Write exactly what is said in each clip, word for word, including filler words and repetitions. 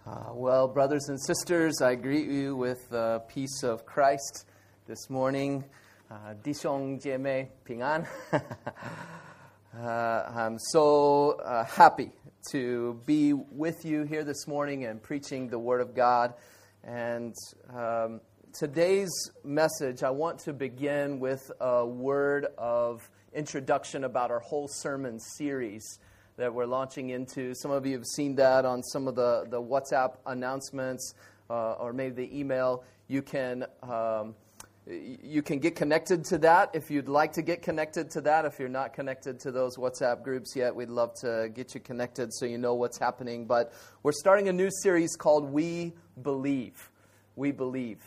Uh, well, brothers and sisters, I greet you with the peace of Christ this morning. Uh, 弟兄姐妹平安. uh, I'm so uh, happy to be with you here this morning and preaching the Word of God. And um, today's message, I want to begin with a word of introduction about our whole sermon series that we're launching into. Some of you have seen that on some of the, the WhatsApp announcements uh, or maybe the email. You can um, you can get connected to that if you'd like to get connected to that. If you're not connected to those WhatsApp groups yet, we'd love to get you connected so you know what's happening. But we're starting a new series called We Believe. We Believe.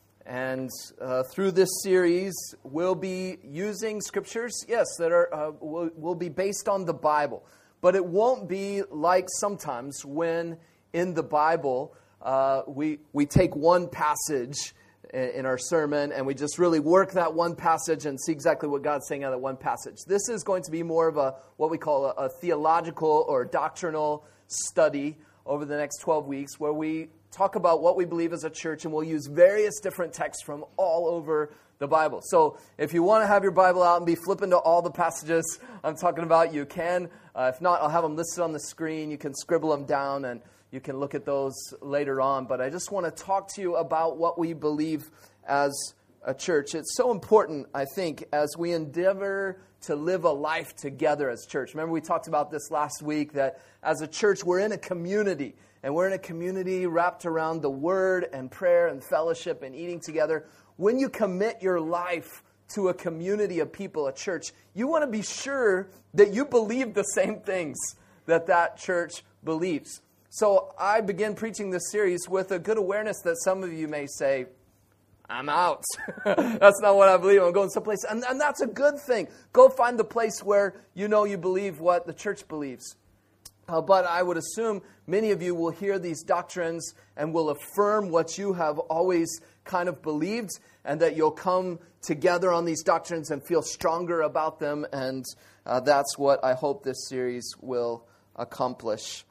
And uh, through this series, we'll be using scriptures, yes, that are uh, will, will be based on the Bible. But it won't be like sometimes when in the Bible uh, we we take one passage in, in our sermon and we just really work that one passage and see exactly what God's saying out of that one passage. This is going to be more of a what we call a, a theological or doctrinal study over the next twelve weeks where we talk about what we believe as a church, and we'll use various different texts from all over the Bible. So if you want to have your Bible out and be flipping to all the passages I'm talking about, you can. Uh, if not, I'll have them listed on the screen. You can scribble them down, and you can look at those later on. But I just want to talk to you about what we believe as a church. It's so important, I think, as we endeavor to live a life together as church. Remember, we talked about this last week, that as a church, we're in a community. And we're in a community wrapped around the Word and prayer and fellowship and eating together. When you commit your life to a community of people, a church, you want to be sure that you believe the same things that that church believes. So I begin preaching this series with a good awareness that some of you may say, I'm out. That's not what I believe. I'm going someplace. And, and that's a good thing. Go find the place where you know you believe what the church believes. Uh, but I would assume many of you will hear these doctrines and will affirm what you have always kind of believed, and that you'll come together on these doctrines and feel stronger about them. And uh, that's what I hope this series will accomplish.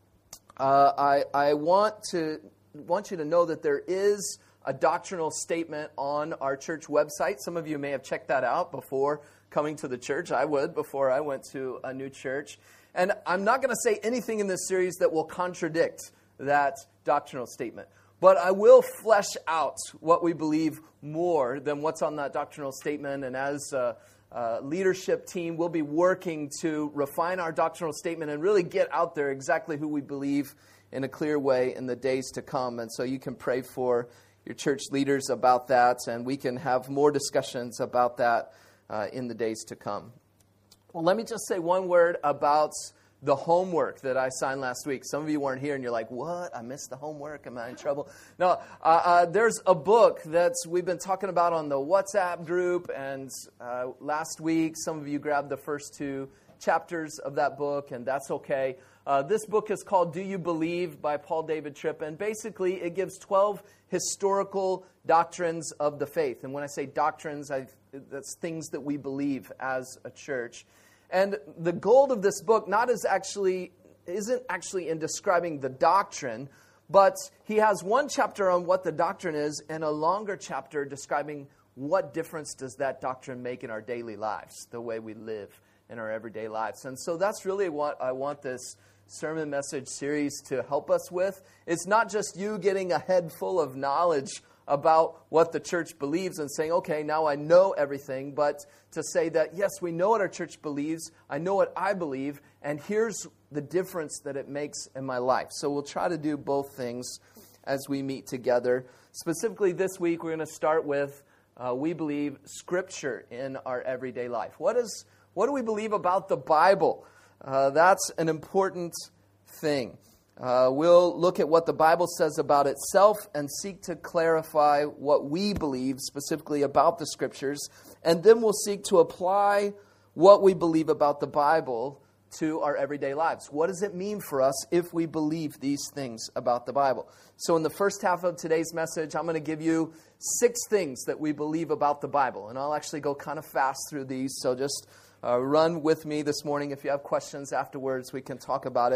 Uh, I, I want to want you to know that there is a doctrinal statement on our church website. Some of you may have checked that out before coming to the church. I would before I went to a new church. And I'm not going to say anything in this series that will contradict that doctrinal statement. But I will flesh out what we believe more than what's on that doctrinal statement. And as a, a leadership team, we'll be working to refine our doctrinal statement and really get out there exactly who we believe in a clear way in the days to come. And so you can pray for your church leaders about that, and we can have more discussions about that uh, in the days to come. Well, let me just say one word about the homework that I signed last week. Some of you weren't here and you're like, what? I missed the homework. Am I in trouble? No, uh, uh, there's a book that we've been talking about on the WhatsApp group. And uh, last week, some of you grabbed the first two chapters of that book, and that's okay. Uh, this book is called Do You Believe by Paul David Tripp. And basically, it gives twelve historical doctrines of the faith. And when I say doctrines, I, that's things that we believe as a church. And the goal of this book not is actually isn't actually in describing the doctrine, but he has one chapter on what the doctrine is and a longer chapter describing what difference does that doctrine make in our daily lives, the way we live in our everyday lives. And so that's really what I want this sermon message series to help us with. It's not just you getting a head full of knowledge about what the church believes and saying, okay, now I know everything, but to say that, yes, we know what our church believes, I know what I believe, and here's the difference that it makes in my life. So we'll try to do both things as we meet together. Specifically this week, we're going to start with, uh, we believe, Scripture in our everyday life. What is what do we believe about the Bible? Uh, that's an important thing. Uh, we'll look at what the Bible says about itself and seek to clarify what we believe specifically about the Scriptures. And then we'll seek to apply what we believe about the Bible to our everyday lives. What does it mean for us if we believe these things about the Bible? So in the first half of today's message, I'm going to give you six things that we believe about the Bible. And I'll actually go kind of fast through these, so just uh, run with me this morning. If you have questions afterwards, we can talk about it.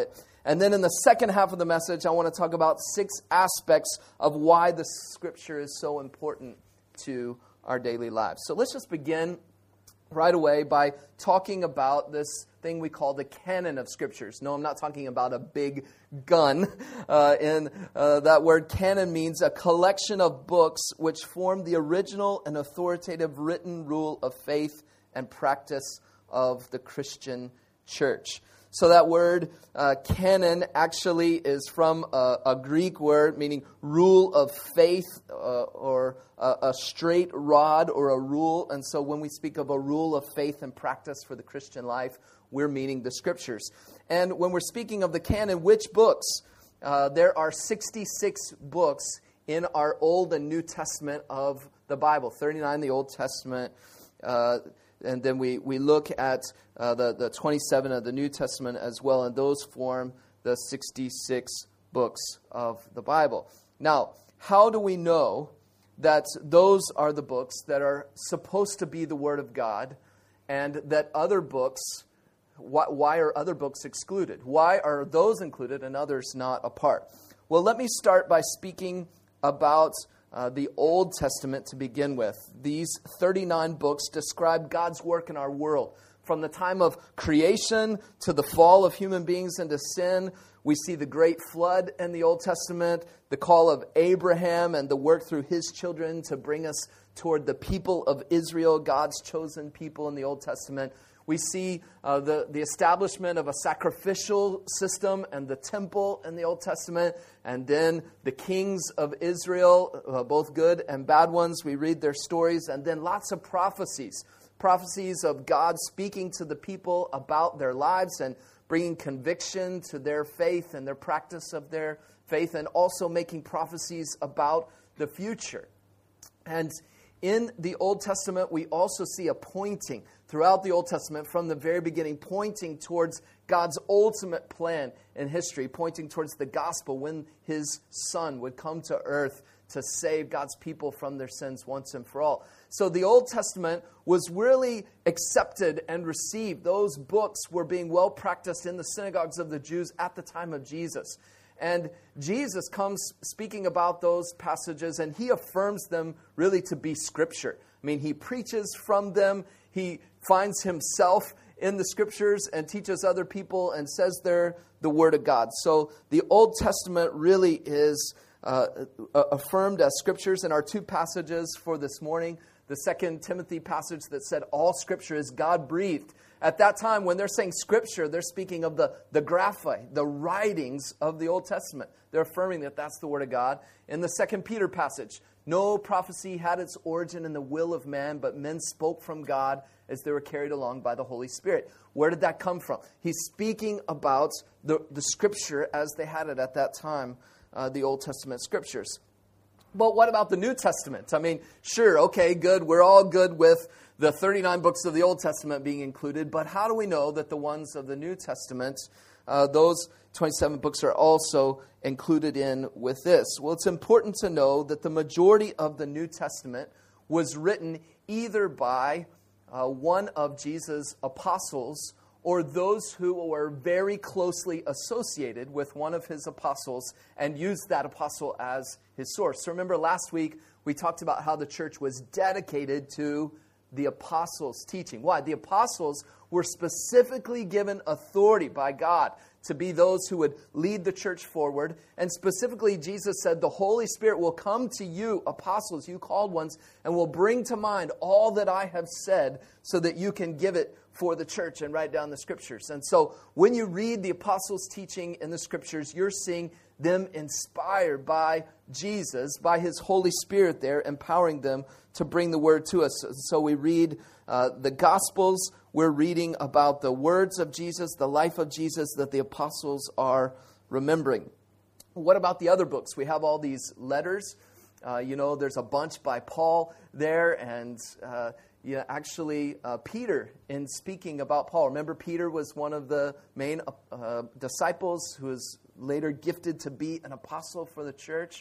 And then in the second half of the message, I want to talk about six aspects of why the Scripture is so important to our daily lives. So let's just begin right away by talking about this thing we call the canon of Scriptures. No, I'm not talking about a big gun. Uh, and uh, that word canon means a collection of books which form the original and authoritative written rule of faith and practice of the Christian church. So that word uh, canon actually is from a, a Greek word meaning rule of faith uh, or a, a straight rod or a rule. And so when we speak of a rule of faith and practice for the Christian life, we're meaning the Scriptures. And when we're speaking of the canon, which books? Uh, there are sixty-six books in our Old and New Testament of the Bible. thirty-nine in the Old Testament, uh, and then we, we look at uh, the, the twenty-seven of the New Testament as well, and those form the sixty-six books of the Bible. Now, how do we know that those are the books that are supposed to be the Word of God, and that other books, why, why are other books excluded? Why are those included and others not a part? Well, let me start by speaking about Uh, the Old Testament to begin with. These thirty-nine books describe God's work in our world. From the time of creation to the fall of human beings into sin, we see the great flood in the Old Testament, the call of Abraham and the work through his children to bring us toward the people of Israel, God's chosen people in the Old Testament. We see uh, the, the establishment of a sacrificial system and the temple in the Old Testament. And then the kings of Israel, uh, both good and bad ones. We read their stories. And then lots of prophecies. Prophecies of God speaking to the people about their lives and bringing conviction to their faith and their practice of their faith. And also making prophecies about the future. And in the Old Testament, we also see a pointing throughout the Old Testament from the very beginning, pointing towards God's ultimate plan in history, pointing towards the gospel when His Son would come to earth to save God's people from their sins once and for all. So the Old Testament was really accepted and received. Those books were being well practiced in the synagogues of the Jews at the time of Jesus. And Jesus comes speaking about those passages, and He affirms them really to be Scripture. I mean, He preaches from them. He finds Himself in the Scriptures and teaches other people and says they're the Word of God. So the Old Testament really is uh, affirmed as Scriptures. And our two passages for this morning, the Second Timothy passage that said all Scripture is God-breathed. At that time, when they're saying Scripture, they're speaking of the, the graphe, the writings of the Old Testament. They're affirming that that's the Word of God. In the Second Peter passage, no prophecy had its origin in the will of man, but men spoke from God as they were carried along by the Holy Spirit. Where did that come from? He's speaking about the, the Scripture as they had it at that time, uh, the Old Testament Scriptures. But what about the New Testament? I mean, sure, okay, good. We're all good with the thirty-nine books of the Old Testament being included, but how do we know that the ones of the New Testament, uh, those twenty-seven books are also included in with this? Well, it's important to know that the majority of the New Testament was written either by uh, one of Jesus' apostles or those who were very closely associated with one of His apostles and used that apostle as his source. So remember last week we talked about how the church was dedicated to the apostles' teaching. Why? The apostles were specifically given authority by God to be those who would lead the church forward. And specifically, Jesus said, the Holy Spirit will come to you, apostles, you called ones, and will bring to mind all that I have said so that you can give it for the church and write down the Scriptures. And so when you read the apostles' teaching in the Scriptures, you're seeing them inspired by Jesus, by His Holy Spirit there, empowering them to bring the Word to us. So we read uh, the Gospels. We're reading about the words of Jesus, the life of Jesus that the apostles are remembering. What about the other books? We have all these letters. Uh, you know, there's a bunch by Paul there, and uh, yeah, actually uh, Peter, in speaking about Paul. Remember, Peter was one of the main uh, disciples who was later gifted to be an apostle for the church.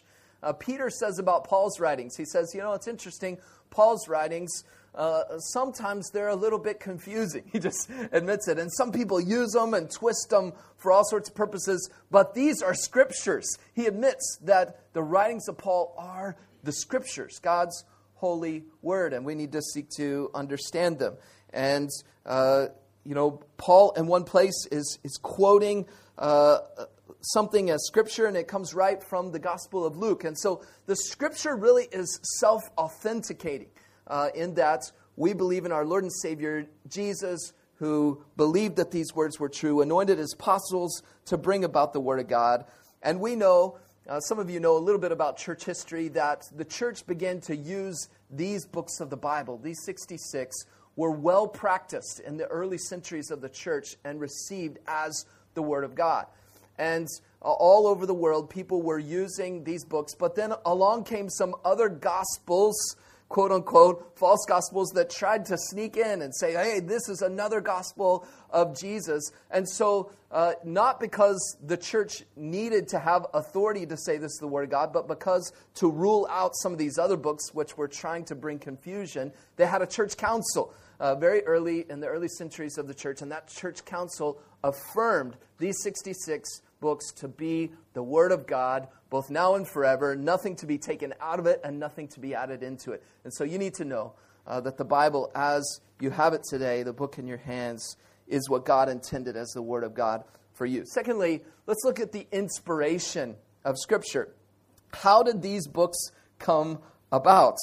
uh, Peter says about Paul's writings. He says, you know, it's interesting, Paul's writings, uh, sometimes they're a little bit confusing. He just admits it. And some people use them and twist them for all sorts of purposes, but these are scriptures. He admits that the writings of Paul are the scriptures, God's holy word, and we need to seek to understand them. And, uh, you know, Paul in one place is, is quoting uh, something as scripture, and it comes right from the Gospel of Luke. And so the scripture really is self-authenticating uh, in that we believe in our Lord and Savior, Jesus, who believed that these words were true, anointed his apostles to bring about the word of God. And we know, uh, some of you know a little bit about church history, that the church began to use these books of the Bible, these sixty-six, were well practiced in the early centuries of the church and received as the Word of God. And uh, all over the world, people were using these books. But then along came some other gospels, quote unquote, false gospels that tried to sneak in and say, hey, this is another gospel of Jesus. And so uh, not because the church needed to have authority to say this is the Word of God, but because to rule out some of these other books which were trying to bring confusion, they had a church council uh, very early in the early centuries of the church. And that church council affirmed these sixty-six books to be the Word of God, both now and forever, nothing to be taken out of it and nothing to be added into it. And so you need to know uh, that the Bible, as you have it today, the book in your hands, is what God intended as the Word of God for you. Secondly, let's look at the inspiration of Scripture. How did these books come about?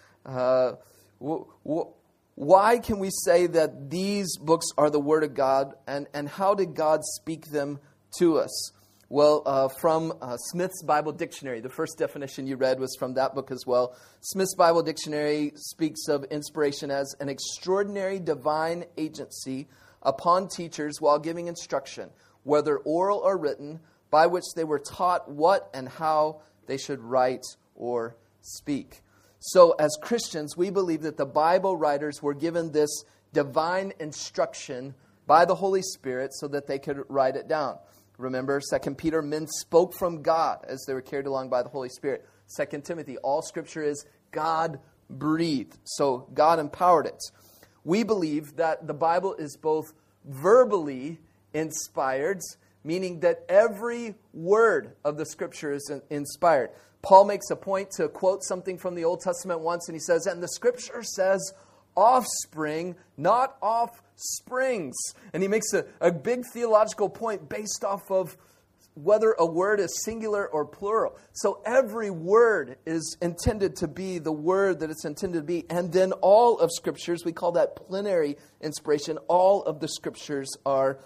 Uh, w- w- why can we say that these books are the Word of God, and, and how did God speak them to us? Well, uh, from uh, Smith's Bible Dictionary, the first definition you read was from that book as well. Smith's Bible Dictionary speaks of inspiration as an extraordinary divine agency upon teachers while giving instruction, whether oral or written, by which they were taught what and how they should write or speak. So as Christians, we believe that the Bible writers were given this divine instruction by the Holy Spirit so that they could write it down. Remember, Second Peter, men spoke from God as they were carried along by the Holy Spirit. Second Timothy, all Scripture is God-breathed. So God empowered it. We believe that the Bible is both verbally inspired, meaning that every word of the Scripture is inspired. Paul makes a point to quote something from the Old Testament once, and he says, and the Scripture says, offspring, not offsprings. And he makes a, a big theological point based off of whether a word is singular or plural. So every word is intended to be the word that it's intended to be. And then all of Scriptures, we call that plenary inspiration, all of the Scriptures are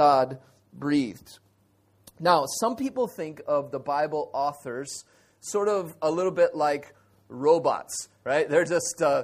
God-breathed. Now, some people think of the Bible authors sort of a little bit like robots, right? They're just uh,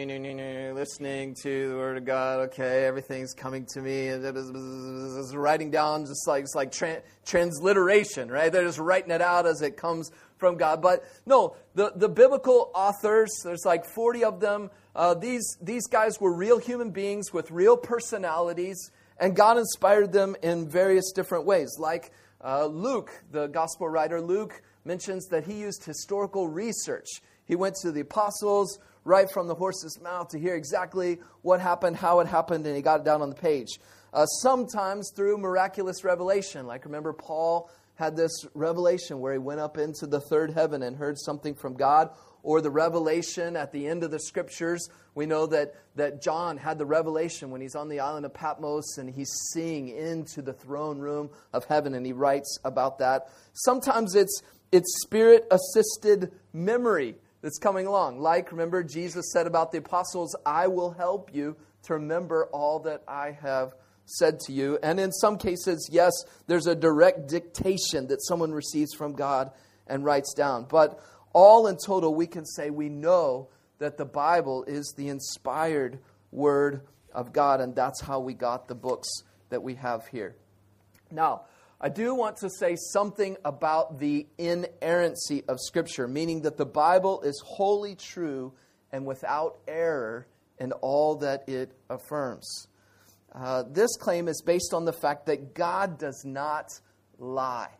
listening to the Word of God. Okay, everything's coming to me, and it is writing down, just like it's like tra- transliteration, right? They're just writing it out as it comes from God. But no, the, the biblical authors, there's like forty of them. Uh, these these guys were real human beings with real personalities, and God inspired them in various different ways. Like uh, Luke, the gospel writer Luke, mentions that he used historical research. He went to the apostles right from the horse's mouth to hear exactly what happened, how it happened, and he got it down on the page. Uh, sometimes through miraculous revelation. Like, remember, Paul had this revelation where he went up into the third heaven and heard something from God. Or the revelation at the end of the Scriptures. We know that, that John had the revelation when he's on the island of Patmos and he's seeing into the throne room of heaven, and he writes about that. Sometimes it's it's Spirit-assisted memory that's coming along. Like, remember, Jesus said about the apostles, I will help you to remember all that I have said to you. And in some cases, yes, there's a direct dictation that someone receives from God and writes down. But all in total, we can say we know that the Bible is the inspired Word of God, and that's how we got the books that we have here. Now, I do want to say something about the inerrancy of Scripture, meaning that the Bible is wholly true and without error in all that it affirms. Uh, this claim is based on the fact that God does not lie.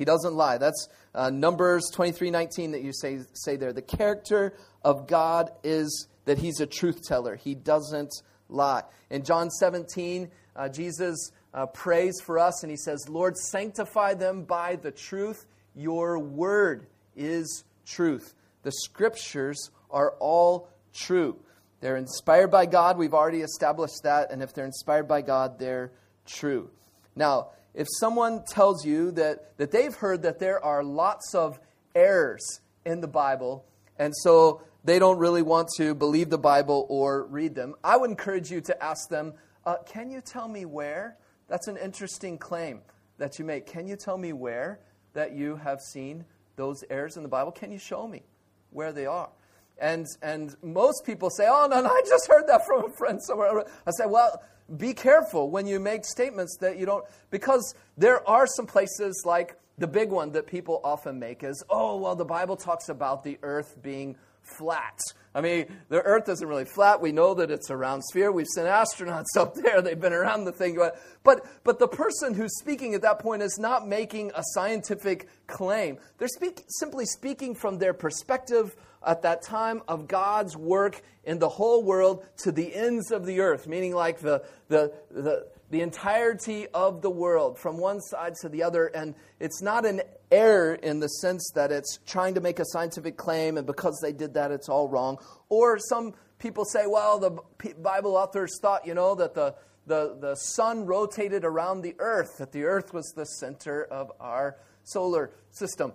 He doesn't lie. That's uh, Numbers twenty-three nineteen that you say, say there. The character of God is that He's a truth teller. He doesn't lie. In John seventeen, uh, Jesus uh, prays for us and He says, Lord, sanctify them by the truth. Your word is truth. The Scriptures are all true. They're inspired by God. We've already established that. And if they're inspired by God, they're true. Now, if someone tells you that, that they've heard that there are lots of errors in the Bible, and so they don't really want to believe the Bible or read them, I would encourage you to ask them, uh, can you tell me where? That's an interesting claim that you make. Can you tell me where that you have seen those errors in the Bible? Can you show me where they are? And and most people say, oh, no, no, I just heard that from a friend somewhere. I say, well, be careful when you make statements that you don't, because there are some places like the big one that people often make is, oh, well, the Bible talks about the earth being flat. I mean, the earth isn't really flat. We know that it's a round sphere. We've sent astronauts up there. They've been around the thing. But but the person who's speaking at that point is not making a scientific claim. They're speak, simply speaking from their perspective at that time of God's work in the whole world to the ends of the earth, meaning like the the the, the entirety of the world from one side to the other. And it's not an error in the sense that it's trying to make a scientific claim, and because they did that, it's all wrong. Or some people say, well, the Bible authors thought, you know, that the, the, the sun rotated around the earth, that the earth was the center of our solar system.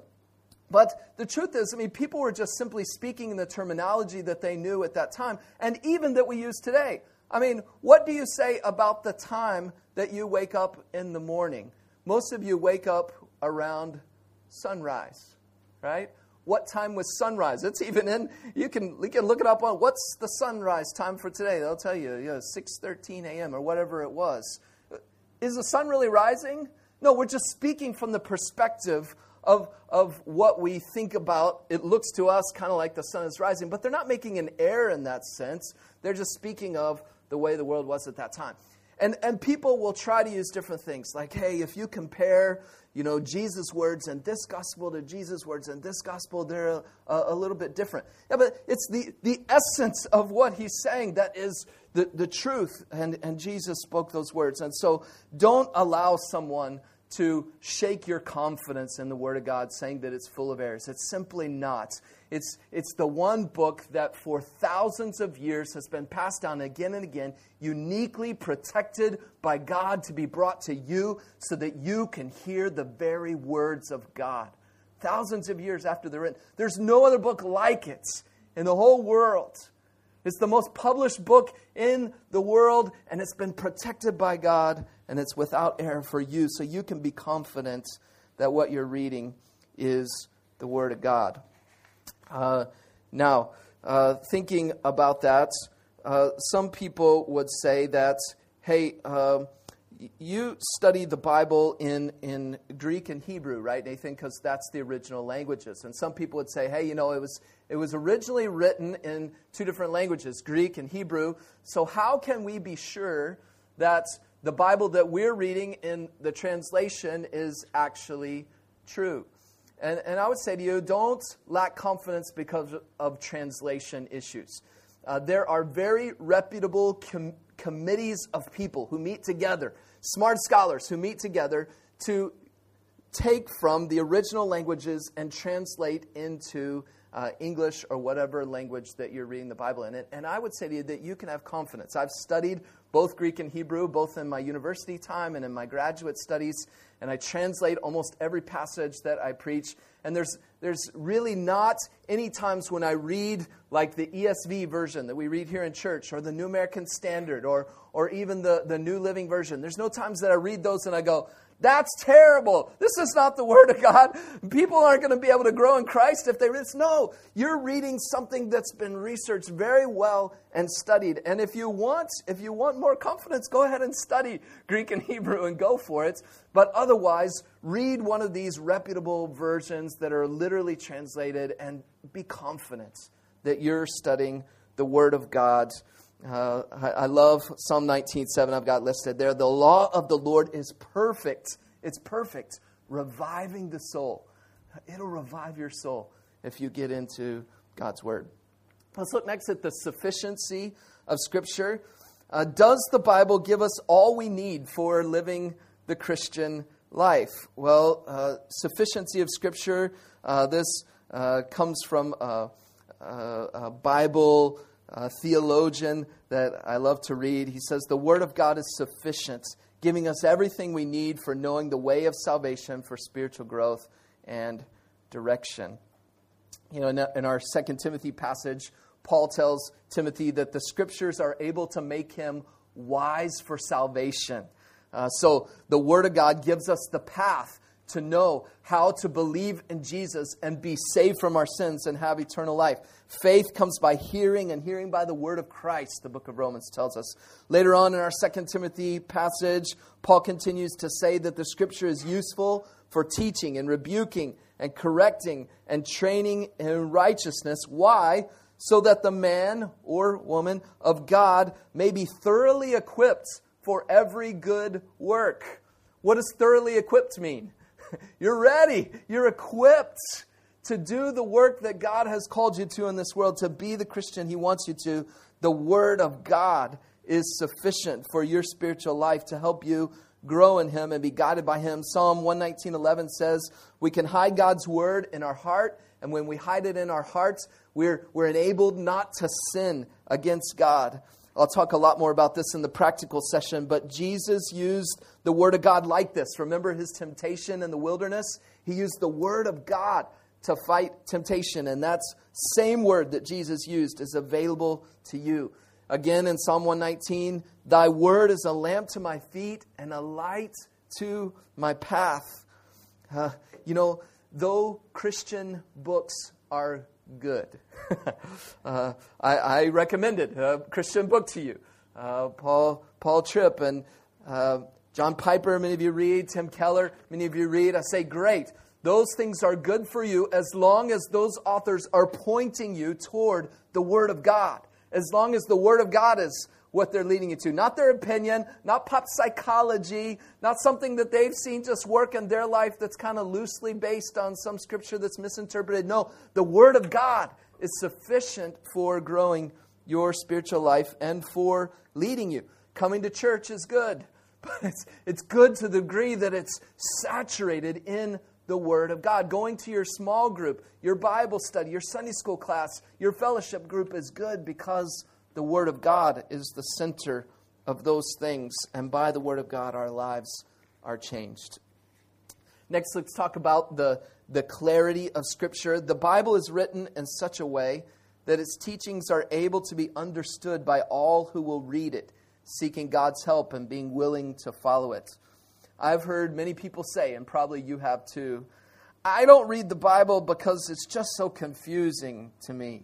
But the truth is, I mean, people were just simply speaking in the terminology that they knew at that time, and even that we use today. I mean, what do you say about the time that you wake up in the morning? Most of you wake up around sunrise, right? What time was sunrise? It's even in, you can, you can look it up on, what's the sunrise time for today? They'll tell you, you know, six thirteen a.m. or whatever it was. Is the sun really rising? No, we're just speaking from the perspective of, of what we think about. It looks to us kind of like the sun is rising, but they're not making an error in that sense. They're just speaking of the way the world was at that time. And and people will try to use different things, like, hey, if you compare, you know, Jesus' words and this gospel to Jesus' words and this gospel, they're a, a little bit different. Yeah, but it's the, the essence of what he's saying that is the, the truth, and, and Jesus spoke those words. And so don't allow someone to shake your confidence in the Word of God, saying that it's full of errors. It's simply not. It's it's the one book that for thousands of years has been passed down again and again, uniquely protected by God to be brought to you so that you can hear the very words of God. Thousands of years after they're written. There's no other book like it in the whole world. It's the most published book in the world, and it's been protected by God, and it's without error for you, so you can be confident that what you're reading is the Word of God. Uh, now, uh, thinking about that, uh, some people would say that, hey, uh, you study the Bible in, in Greek and Hebrew, right, Nathan? Because that's the original languages. And some people would say, hey, you know, it was it was originally written in two different languages, Greek and Hebrew. So how can we be sure that the Bible that we're reading in the translation is actually true? And, and I would say to you, don't lack confidence because of translation issues. Uh, there are very reputable com- committees of people who meet together, smart scholars who meet together to take from the original languages and translate into uh, English or whatever language that you're reading the Bible in. And, and I would say to you that you can have confidence. I've studied both Greek and Hebrew, both in my university time and in my graduate studies, and I translate almost every passage that I preach. And there's there's really not any times when I read like the E S V version that we read here in church, or the New American Standard, or or even the, the New Living Version. There's no times that I read those and I go, that's terrible. This is not the Word of God. People aren't going to be able to grow in Christ if they read this. No, you're reading something that's been researched very well and studied. And if you want, if you want more confidence, go ahead and study Greek and Hebrew and go for it. But otherwise, read one of these reputable versions that are literally translated and be confident that you're studying the Word of God. Uh, I, I love Psalm nineteen seven. I've got listed there. The law of the Lord is perfect. It's perfect, reviving the soul. It'll revive your soul if you get into God's Word. Let's look next at the sufficiency of Scripture. Uh, does the Bible give us all we need for living the Christian life? Well, uh, sufficiency of Scripture, uh, this uh, comes from a, a, a Bible uh, theologian that I love to read. He says, the Word of God is sufficient, giving us everything we need for knowing the way of salvation, for spiritual growth and direction. You know, in, in our Second Timothy passage, Paul tells Timothy that the Scriptures are able to make him wise for salvation. Uh, so the Word of God gives us the path to know how to believe in Jesus and be saved from our sins and have eternal life. Faith comes by hearing, and hearing by the Word of Christ, the book of Romans tells us. Later on in our Second Timothy passage, Paul continues to say that the Scripture is useful for teaching and rebuking and correcting and training in righteousness. Why? So that the man or woman of God may be thoroughly equipped for every good work. What does thoroughly equipped mean? You're ready. You're equipped to do the work that God has called you to in this world, to be the Christian He wants you to. The Word of God is sufficient for your spiritual life to help you grow in Him and be guided by Him. Psalm one nineteen eleven says, we can hide God's Word in our heart, and when we hide it in our hearts, we're, we're enabled not to sin against God. I'll talk a lot more about this in the practical session, but Jesus used the Word of God like this. Remember His temptation in the wilderness? He used the Word of God to fight temptation, and that same Word that Jesus used is available to you. Again, in Psalm one nineteen, thy Word is a lamp to my feet and a light to my path. Uh, you know, though Christian books are good, uh, I, I recommended a Christian book to you. Uh, Paul Paul Tripp and uh, John Piper, many of you read. Tim Keller, many of you read. I say, great. Those things are good for you as long as those authors are pointing you toward the Word of God. As long as the Word of God is what they're leading you to. Not their opinion, not pop psychology, not something that they've seen just work in their life that's kind of loosely based on some scripture that's misinterpreted. No, the Word of God is sufficient for growing your spiritual life and for leading you. Coming to church is good, but it's, it's good to the degree that it's saturated in the Word of God. Going to your small group, your Bible study, your Sunday school class, your fellowship group is good because the Word of God is the center of those things. And by the Word of God, our lives are changed. Next, let's talk about the, the clarity of Scripture. The Bible is written in such a way that its teachings are able to be understood by all who will read it, seeking God's help and being willing to follow it. I've heard many people say, and probably you have too, I don't read the Bible because it's just so confusing to me.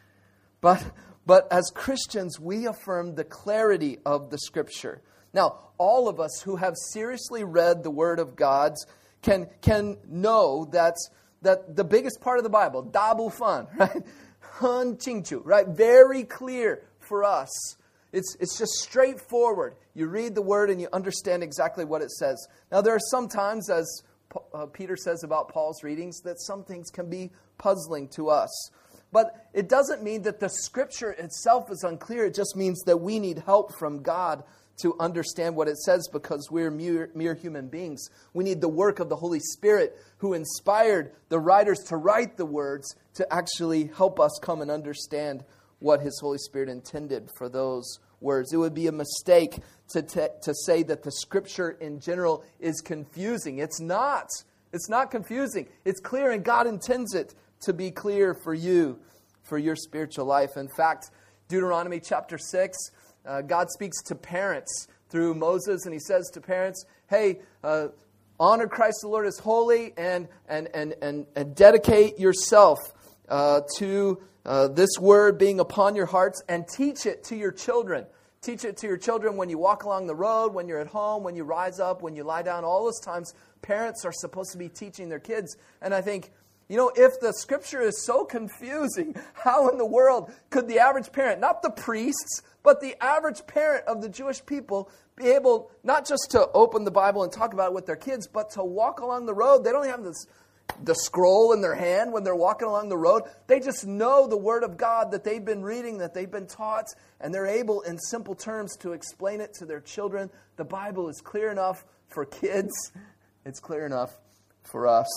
But but as Christians, we affirm the clarity of the Scripture. Now, all of us who have seriously read the Word of God can can know that that the biggest part of the Bible, dabu fan, right? Han chingchu, right? Very clear for us. It's it's just straightforward. You read the Word and you understand exactly what it says. Now, there are some times, as uh, Peter says about Paul's readings, that some things can be puzzling to us. But it doesn't mean that the Scripture itself is unclear. It just means that we need help from God to understand what it says because we're mere, mere human beings. We need the work of the Holy Spirit who inspired the writers to write the words to actually help us come and understand what His Holy Spirit intended for those words. It would be a mistake to te- to say that the Scripture in general is confusing. It's not. It's not confusing. It's clear, and God intends it to be clear for you, for your spiritual life. In fact, Deuteronomy chapter six, uh, God speaks to parents through Moses, and He says to parents, hey, uh, honor Christ the Lord as holy, and and and and, and dedicate yourself uh, to uh, this word being upon your hearts, and teach it to your children. Teach it to your children when you walk along the road, when you're at home, when you rise up, when you lie down. All those times, parents are supposed to be teaching their kids. And I think, You know, if the Scripture is so confusing, how in the world could the average parent, not the priests, but the average parent of the Jewish people, be able not just to open the Bible and talk about it with their kids, but to walk along the road? They don't have this, the scroll in their hand when they're walking along the road. They just know the Word of God that they've been reading, that they've been taught, and they're able in simple terms to explain it to their children. The Bible is clear enough for kids. It's clear enough for us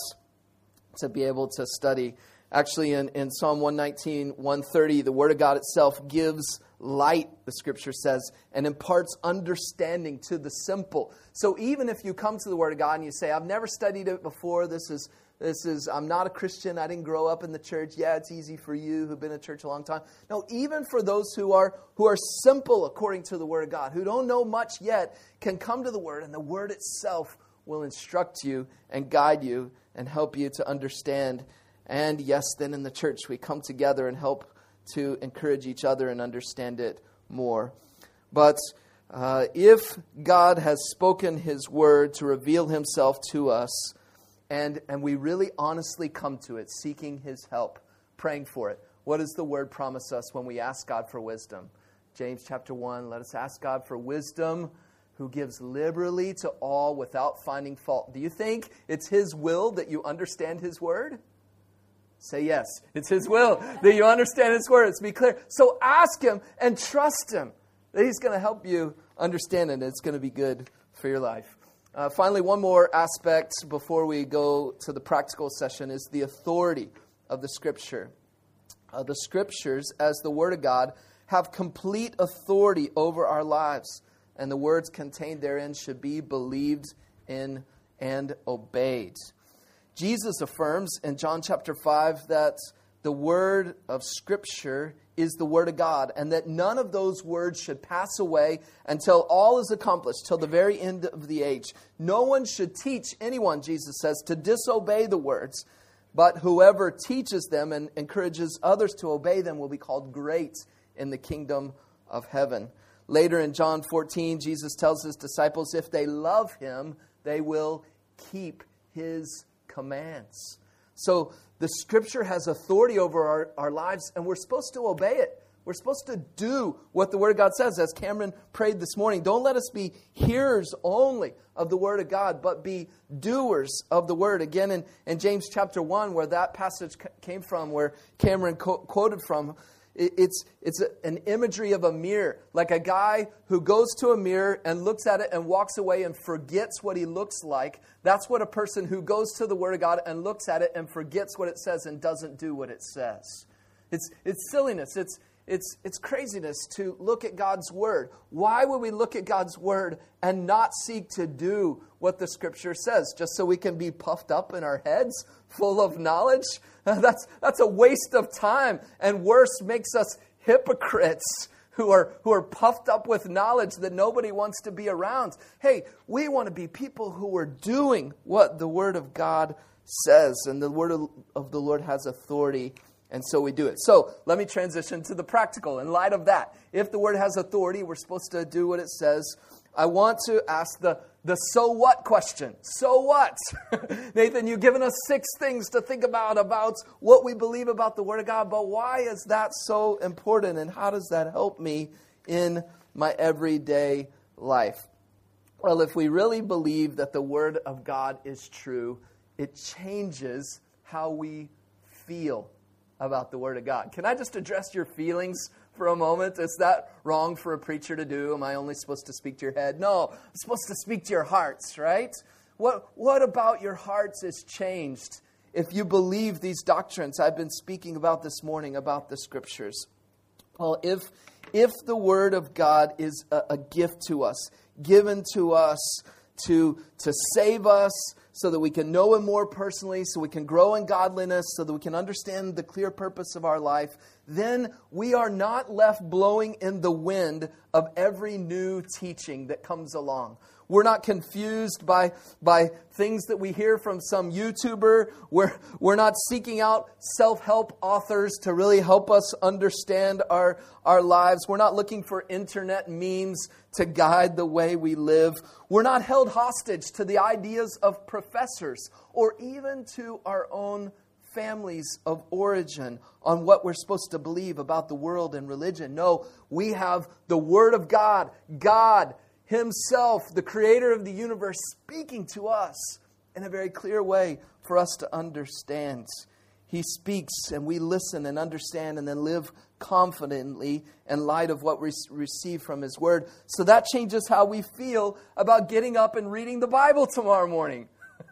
to be able to study. Actually, in, in Psalm one nineteen, one thirty, the Word of God itself gives light, the Scripture says, and imparts understanding to the simple. So even if you come to the Word of God and you say, I've never studied it before, this is, this is, I'm not a Christian, I didn't grow up in the church. Yeah, it's easy for you who've been in church a long time. No, even for those who are, who are simple according to the Word of God, who don't know much yet, can come to the Word, and the Word itself will instruct you and guide you and help you to understand. And yes, then in the church we come together and help to encourage each other and understand it more. But uh, if God has spoken His Word to reveal Himself to us, and, and we really honestly come to it, seeking His help, praying for it, what does the Word promise us when we ask God for wisdom? James chapter one, let us ask God for wisdom, who gives liberally to all without finding fault. Do you think it's His will that you understand His Word? Say yes. It's His will that you understand His Word. Let's be clear. So ask Him and trust Him that He's going to help you understand it, and it's going to be good for your life. Uh, finally, one more aspect before we go to the practical session is the authority of the Scripture. Uh, the Scriptures, as the Word of God, have complete authority over our lives, and the words contained therein should be believed in and obeyed. Jesus affirms in John chapter five that the word of Scripture is the Word of God, and that none of those words should pass away until all is accomplished, till the very end of the age. No one should teach anyone, Jesus says, to disobey the words, but whoever teaches them and encourages others to obey them will be called great in the kingdom of heaven. Later in John fourteen, Jesus tells His disciples, if they love Him, they will keep His commands. So the Scripture has authority over our, our lives, and we're supposed to obey it. We're supposed to do what the Word of God says. As Cameron prayed this morning, don't let us be hearers only of the Word of God, but be doers of the Word. Again, in, in James chapter one, where that passage came from, where Cameron co- quoted from, It's it's a, an imagery of a mirror, like a guy who goes to a mirror and looks at it and walks away and forgets what he looks like. That's what a person who goes to the Word of God and looks at it and forgets what it says and doesn't do what it says. It's it's silliness. It's it's it's craziness to look at God's Word. Why would we look at God's Word and not seek to do what the Scripture says, just so we can be puffed up in our heads, full of knowledge? That's that's a waste of time, and worse, makes us hypocrites who are who are puffed up with knowledge that nobody wants to be around. Hey, we want to be people who are doing what the Word of God says, and the Word of, of the Lord has authority, and so we do it. So let me transition to the practical. In light of that, if the Word has authority, we're supposed to do what it says. I want to ask the The so what question. So what? Nathan, you've given us six things to think about, about what we believe about the Word of God, but why is that so important, and how does that help me in my everyday life? Well, if we really believe that the Word of God is true, it changes how we feel about the Word of God. Can I just address your feelings for a moment? Is that wrong for a preacher to do? Am I only supposed to speak to your head? No, I'm supposed to speak to your hearts, right? What, what about your hearts is changed if you believe these doctrines I've been speaking about this morning about the Scriptures? Well, if, if the Word of God is a, a gift to us, given to us to, to save us, so that we can know Him more personally, so we can grow in godliness, so that we can understand the clear purpose of our life, then we are not left blowing in the wind of every new teaching that comes along. We're not confused by, by things that we hear from some YouTuber. We're, we're not seeking out self-help authors to really help us understand our, our lives. We're not looking for internet memes to guide the way we live. We're not held hostage to the ideas of professors or even to our own families of origin on what we're supposed to believe about the world and religion. No, we have the Word of God, God Himself, the Creator of the universe, speaking to us in a very clear way for us to understand. He speaks and we listen and understand and then live confidently in light of what we receive from His Word. So that changes how we feel about getting up and reading the Bible tomorrow morning.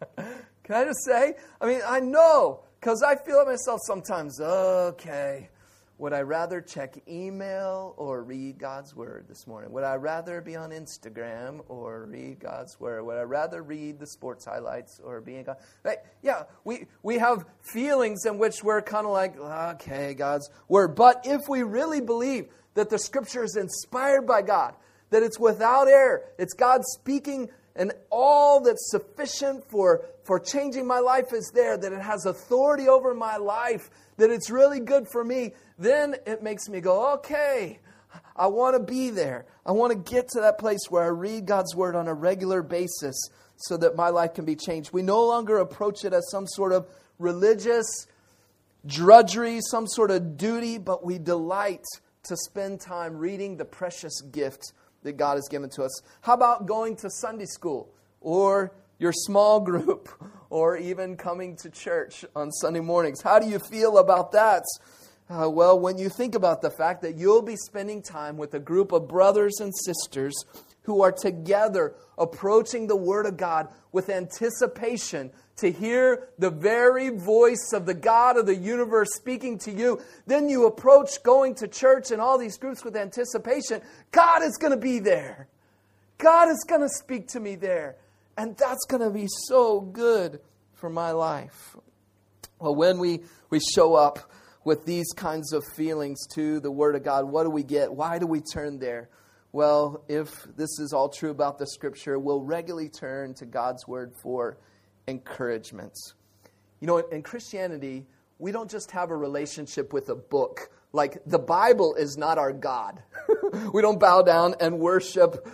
Can I just say? I mean, I know, because I feel it myself sometimes. Okay, would I rather check email or read God's Word this morning? Would I rather be on Instagram or read God's Word? Would I rather read the sports highlights or be in God? Like, yeah, we, we have feelings in which we're kind of like, okay, God's Word. But if we really believe that the Scripture is inspired by God, that it's without error, it's God speaking, and all that's sufficient for, for changing my life is there, that it has authority over my life, that it's really good for me, then it makes me go, okay, I want to be there. I want to get to that place where I read God's Word on a regular basis so that my life can be changed. We no longer approach it as some sort of religious drudgery, some sort of duty, but we delight to spend time reading the precious gift that God has given to us. How about going to Sunday school or your small group or even coming to church on Sunday mornings? How do you feel about that? Uh, well, when you think about the fact that you'll be spending time with a group of brothers and sisters who are together approaching the Word of God with anticipation to hear the very voice of the God of the universe speaking to you, then you approach going to church and all these groups with anticipation. God is going to be there. God is going to speak to me there. And that's going to be so good for my life. Well, when we, we show up with these kinds of feelings to the Word of God, what do we get? Why do we turn there? Well, if this is all true about the Scripture, we'll regularly turn to God's Word for encouragement. You know, in Christianity, we don't just have a relationship with a book. Like, the Bible is not our God. We don't bow down and worship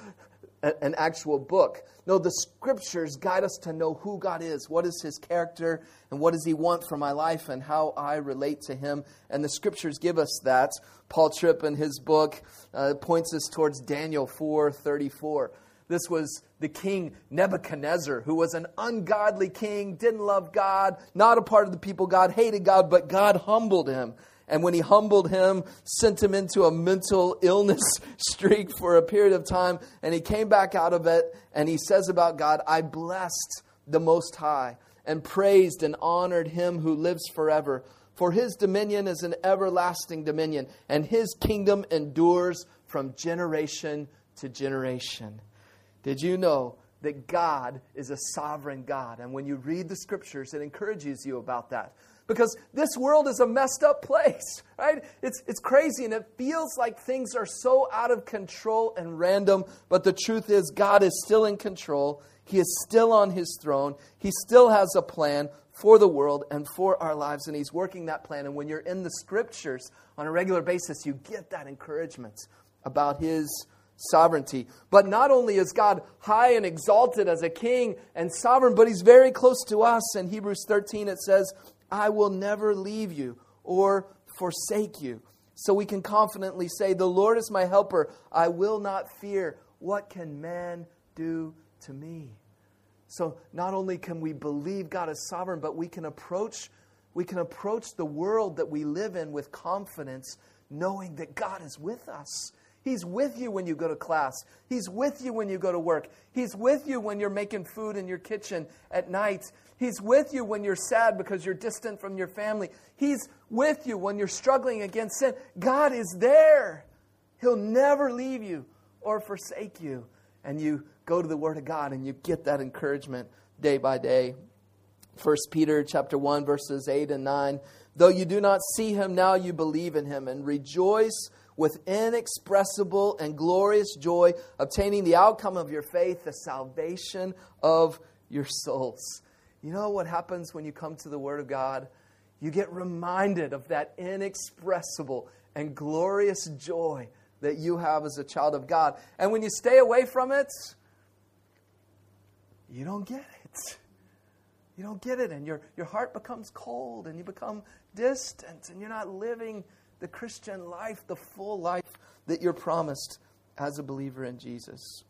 an actual book. No, the Scriptures guide us to know who God is, what is His character, and what does He want for my life, and how I relate to Him. And the Scriptures give us that. Paul Tripp, in his book, uh, points us towards Daniel four thirty-four. This was the king Nebuchadnezzar, who was an ungodly king, didn't love God, not a part of the people. God hated God, but God humbled him. And when He humbled him, sent him into a mental illness streak for a period of time. And he came back out of it. And he says about God, I blessed the Most High and praised and honored Him who lives forever. For His dominion is an everlasting dominion. And His kingdom endures from generation to generation. Did you know that God is a sovereign God? And when you read the Scriptures, it encourages you about that. Because this world is a messed up place, right? It's it's crazy and it feels like things are so out of control and random. But the truth is, God is still in control. He is still on His throne. He still has a plan for the world and for our lives. And He's working that plan. And when you're in the Scriptures on a regular basis, you get that encouragement about His sovereignty. But not only is God high and exalted as a king and sovereign, but He's very close to us. In Hebrews thirteen, it says, I will never leave you or forsake you. So we can confidently say, the Lord is my helper. I will not fear. What can man do to me? So not only can we believe God is sovereign, but we can approach, we can approach the world that we live in with confidence, knowing that God is with us. He's with you when you go to class. He's with you when you go to work. He's with you when you're making food in your kitchen at night. He's with you when you're sad because you're distant from your family. He's with you when you're struggling against sin. God is there. He'll never leave you or forsake you. And you go to the Word of God and you get that encouragement day by day. First Peter chapter one, verses eight and nine. Though you do not see Him now, you believe in Him and rejoice with inexpressible and glorious joy, obtaining the outcome of your faith, the salvation of your souls. You know what happens when you come to the Word of God? You get reminded of that inexpressible and glorious joy that you have as a child of God. And when you stay away from it, you don't get it. You don't get it, and your, your heart becomes cold, and you become distant, and you're not living the Christian life, the full life that you're promised as a believer in Jesus.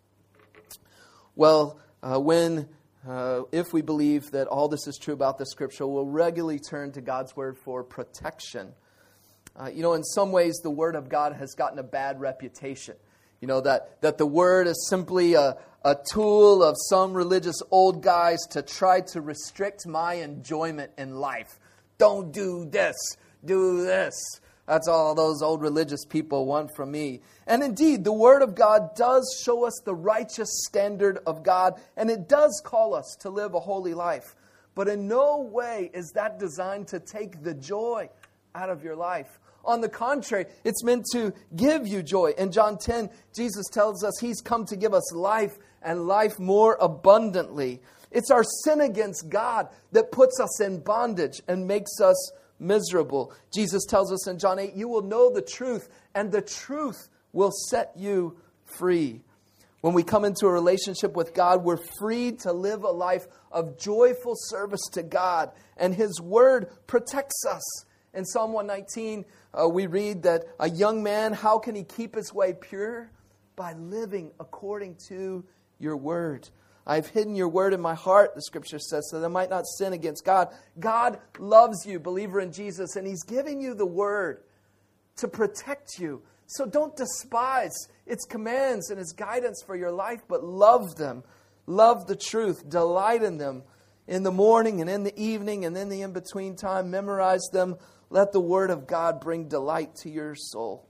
Well, uh, when, uh, if we believe that all this is true about the Scripture, we'll regularly turn to God's Word for protection. Uh, you know, in some ways, the Word of God has gotten a bad reputation. You know, that, that the Word is simply a, a tool of some religious old guys to try to restrict my enjoyment in life. Don't do this, do this. That's all those old religious people want from me. And indeed, the Word of God does show us the righteous standard of God, and it does call us to live a holy life. But in no way is that designed to take the joy out of your life. On the contrary, it's meant to give you joy. In John ten, Jesus tells us He's come to give us life and life more abundantly. It's our sin against God that puts us in bondage and makes us miserable. Jesus tells us in John eight, you will know the truth, and the truth will set you free. When we come into a relationship with God, we're free to live a life of joyful service to God, and His Word protects us. In Psalm one nineteen, uh, we read that a young man, how can he keep his way pure? By living according to your word. I've hidden your word in my heart, the Scripture says, so that I might not sin against God. God loves you, believer in Jesus, and He's giving you the word to protect you. So don't despise its commands and its guidance for your life, but love them. Love the truth. Delight in them in the morning and in the evening and in the in-between time. Memorize them. Let the Word of God bring delight to your soul.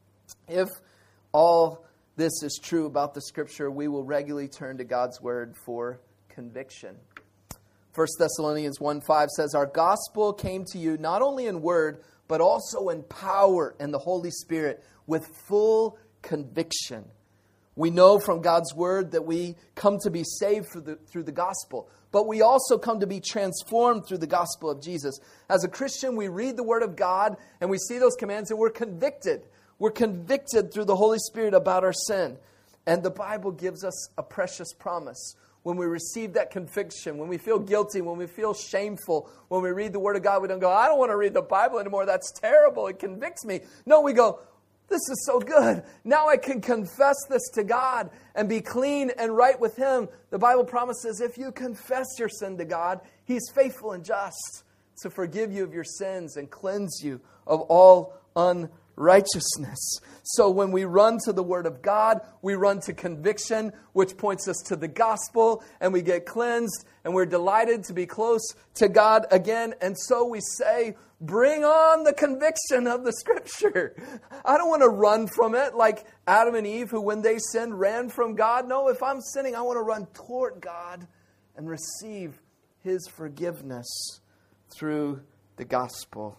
If all this is true about the Scripture, we will regularly turn to God's Word for conviction. First Thessalonians one five says, our gospel came to you not only in word, but also in power and the Holy Spirit with full conviction. We know from God's Word that we come to be saved through the, through the gospel. But we also come to be transformed through the gospel of Jesus. As a Christian, we read the Word of God and we see those commands and we're convicted. We're convicted through the Holy Spirit about our sin. And the Bible gives us a precious promise. When we receive that conviction, when we feel guilty, when we feel shameful, when we read the Word of God, we don't go, I don't want to read the Bible anymore. That's terrible. It convicts me. No, we go, this is so good. Now I can confess this to God and be clean and right with Him. The Bible promises if you confess your sin to God, He's faithful and just to forgive you of your sins and cleanse you of all unrighteousness. So when we run to the Word of God, we run to conviction, which points us to the gospel, and we get cleansed, and we're delighted to be close to God again. And so we say, bring on the conviction of the Scripture. I don't want to run from it like Adam and Eve, who when they sinned ran from God. No, if I'm sinning, I want to run toward God and receive His forgiveness through the gospel.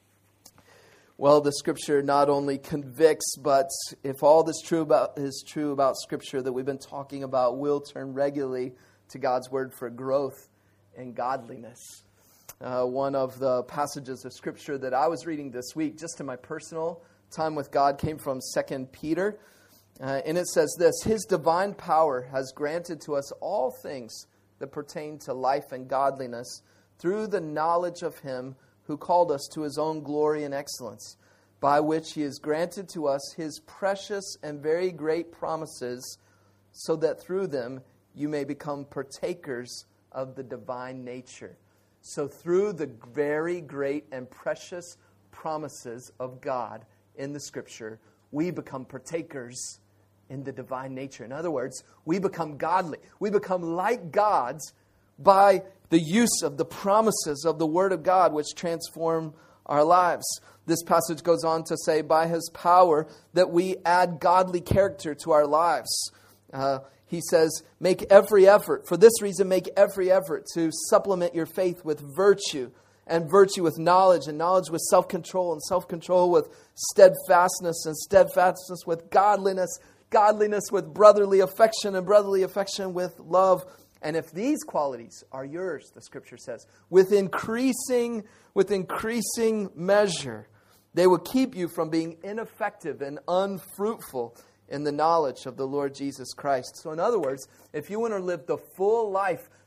Well, the Scripture not only convicts, but if all this true about is true about Scripture that we've been talking about, we'll turn regularly to God's Word for growth and godliness. Uh, one of the passages of Scripture that I was reading this week, just in my personal time with God, came from Second Peter. Uh, and it says this, His divine power has granted to us all things that pertain to life and godliness through the knowledge of Him who called us to His own glory and excellence, by which He has granted to us His precious and very great promises, so that through them you may become partakers of the divine nature. So through the very great and precious promises of God in the Scripture, we become partakers in the divine nature. In other words, we become godly. We become like gods by the use of the promises of the Word of God, which transform our lives. This passage goes on to say, by His power, that we add godly character to our lives. Uh, He says, make every effort. For this reason, make every effort to supplement your faith with virtue, and virtue with knowledge, and knowledge with self-control, and self-control with steadfastness, and steadfastness with godliness, godliness with brotherly affection, and brotherly affection with love. And if these qualities are yours, the Scripture says, with increasing, with increasing measure, they will keep you from being ineffective and unfruitful in the knowledge of the Lord Jesus Christ. So in other words, if you want to live the full life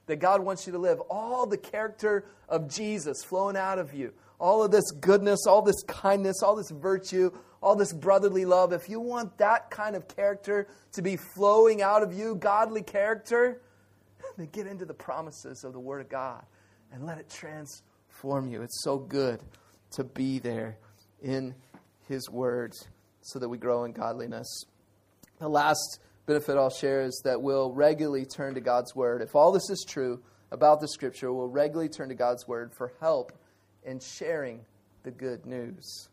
that God wants you to live. All the character of Jesus flowing out of you. All of this goodness, all this kindness, all this virtue, all this brotherly love. If you want that kind of character to be flowing out of you, godly character, then get into the promises of the Word of God and let it transform you. It's so good to be there in His Word so that we grow in godliness. The last benefit I'll share is that we'll regularly turn to God's Word. If all this is true about the Scripture, we'll regularly turn to God's Word for help in sharing the good news.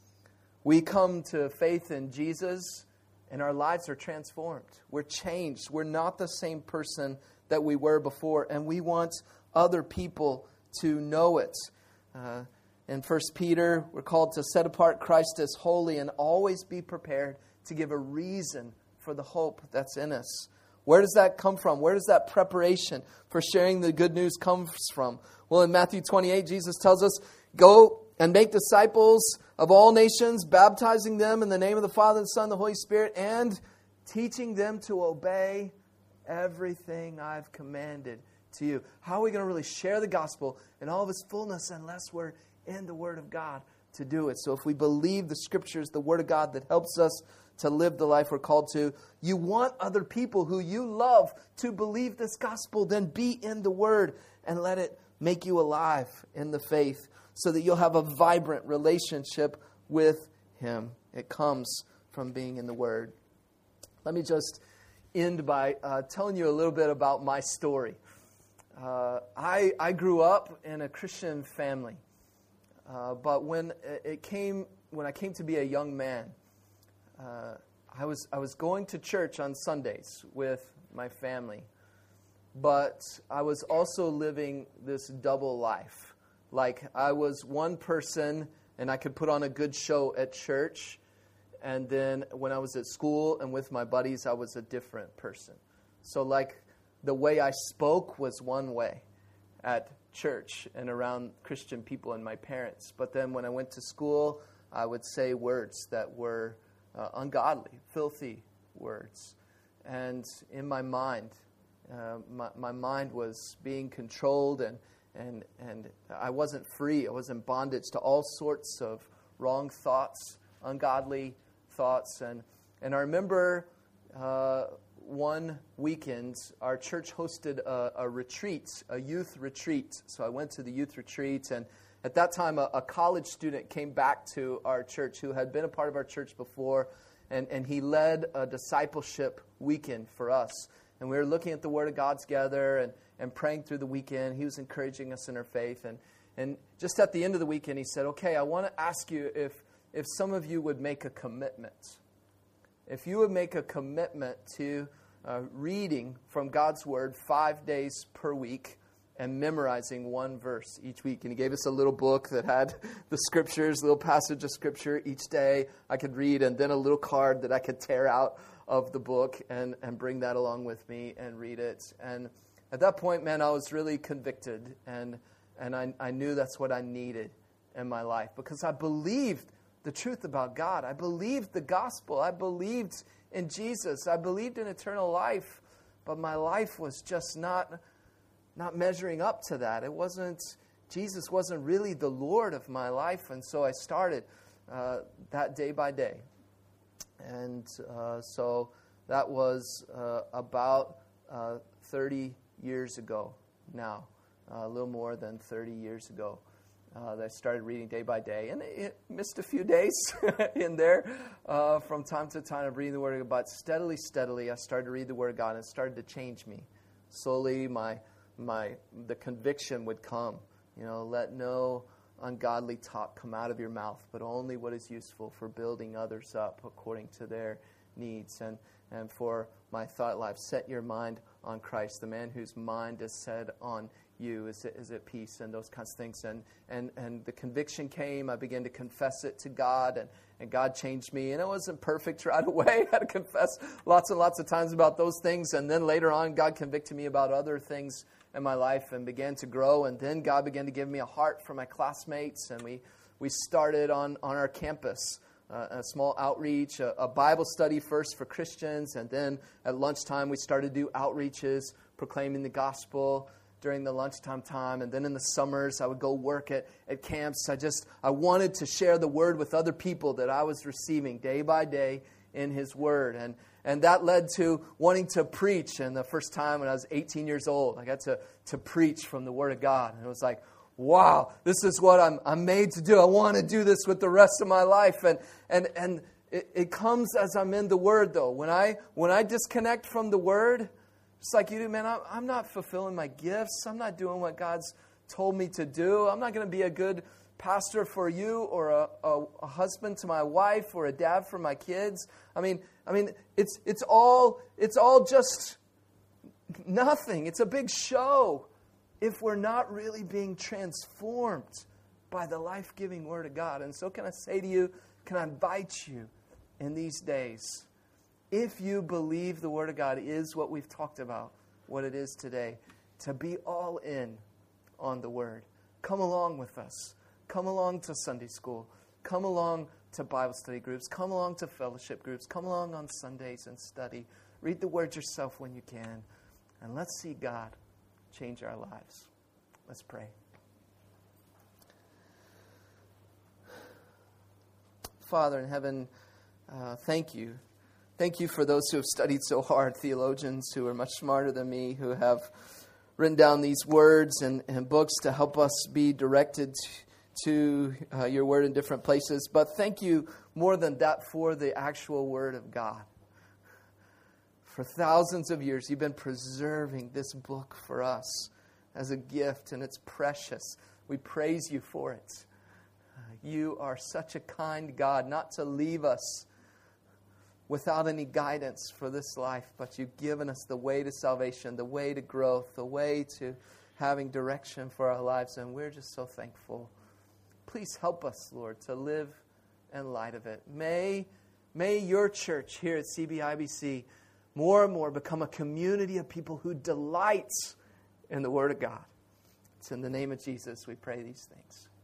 We come to faith in Jesus, and our lives are transformed. We're changed. We're not the same person that we were before, and we want other people to know it. Uh, in First Peter, we're called to set apart Christ as holy and always be prepared to give a reason for the hope that's in us. Where does that come from? Where does that preparation for sharing the good news come from? Well, in Matthew twenty-eight, Jesus tells us, go and make disciples of all nations, baptizing them in the name of the Father, the Son, and the Holy Spirit, and teaching them to obey everything I've commanded to you. How are we going to really share the gospel in all of its fullness unless we're in the Word of God to do it? So if we believe the Scriptures, the Word of God that helps us to live the life we're called to, you want other people who you love to believe this gospel, then be in the Word and let it make you alive in the faith so that you'll have a vibrant relationship with Him. It comes from being in the Word. Let me just end by uh, telling you a little bit about my story. Uh, I, I grew up in a Christian family, uh, but when it came, when I came to be a young man, uh, I was I was going to church on Sundays with my family, but I was also living this double life. Like I was one person, and I could put on a good show at church. And then when I was at school and with my buddies, I was a different person. So like the way I spoke was one way at church and around Christian people and my parents. But then when I went to school, I would say words that were uh, ungodly, filthy words. And in my mind, uh, my, my mind was being controlled and, and, and I wasn't free. I was in bondage to all sorts of wrong thoughts, ungodly thoughts. And, and I remember uh, one weekend, our church hosted a, a retreat, a youth retreat. So I went to the youth retreat, and at that time, a, a college student came back to our church who had been a part of our church before, and, and he led a discipleship weekend for us. And we were looking at the Word of God together and, and praying through the weekend. He was encouraging us in our faith. And, and just at the end of the weekend, he said, okay, I want to ask you if If some of you would make a commitment, if you would make a commitment to uh, reading from God's Word five days per week and memorizing one verse each week. And he gave us a little book that had the scriptures, a little passage of scripture each day I could read, and then a little card that I could tear out of the book and, and bring that along with me and read it. And at that point, man, I was really convicted, and, and I, I knew that's what I needed in my life because I believed the truth about God. I believed the gospel. I believed in Jesus. I believed in eternal life, but my life was just not, not measuring up to that. It wasn't, Jesus wasn't really the Lord of my life, and so I started uh, that day by day. And uh, so that was uh, about uh, thirty years ago now, uh, a little more than thirty years ago. Uh, that I started reading day by day, and it, it missed a few days in there uh, from time to time of reading the Word of God. But steadily, steadily, I started to read the Word of God, and it started to change me. Slowly, my my the conviction would come. You know, let no ungodly talk come out of your mouth, but only what is useful for building others up according to their needs. And and for my thought life, set your mind on Christ, the man whose mind is set on you is is at peace, and those kinds of things. And and and the conviction came. I began to confess it to God, and, and God changed me. And it wasn't perfect right away. I had to confess lots and lots of times about those things. And then later on, God convicted me about other things in my life and began to grow. And then God began to give me a heart for my classmates. And we, we started on, on our campus uh, a small outreach, a, a Bible study first for Christians. And then at lunchtime, we started to do outreaches, proclaiming the gospel. during the lunchtime time. And then in the summers, I would go work at, at camps. I just, I wanted to share the Word with other people that I was receiving day by day in His Word. And and that led to wanting to preach. And the first time when I was eighteen years old, I got to, to preach from the Word of God. And it was like, wow, this is what I'm I'm made to do. I want to do this with the rest of my life. And and and it, it comes as I'm in the Word, though. When I when I disconnect from the Word, just like you do, man, I'm, I'm not fulfilling my gifts. I'm not doing what God's told me to do. I'm not going to be a good pastor for you, or a, a, a husband to my wife, or a dad for my kids. I mean, I mean, it's it's all it's all just nothing. It's a big show if we're not really being transformed by the life-giving Word of God. And so can I say to you, can I invite you in these days, if you believe the Word of God is what we've talked about, what it is today, to be all in on the Word. Come along with us. Come along to Sunday school. Come along to Bible study groups. Come along to fellowship groups. Come along on Sundays and study. Read the Word yourself when you can. And let's see God change our lives. Let's pray. Father in heaven, uh, thank you. Thank you for those who have studied so hard, theologians who are much smarter than me, who have written down these words and, and books to help us be directed to uh, your Word in different places. But thank you more than that for the actual Word of God. For thousands of years, you've been preserving this book for us as a gift, and it's precious. We praise you for it. Uh, you are such a kind God, not to leave us without any guidance for this life, but you've given us the way to salvation, the way to growth, the way to having direction for our lives, and we're just so thankful. Please help us, Lord, to live in light of it. May, may your church here at C B I B C more and more become a community of people who delight in the Word of God. It's in the name of Jesus we pray these things.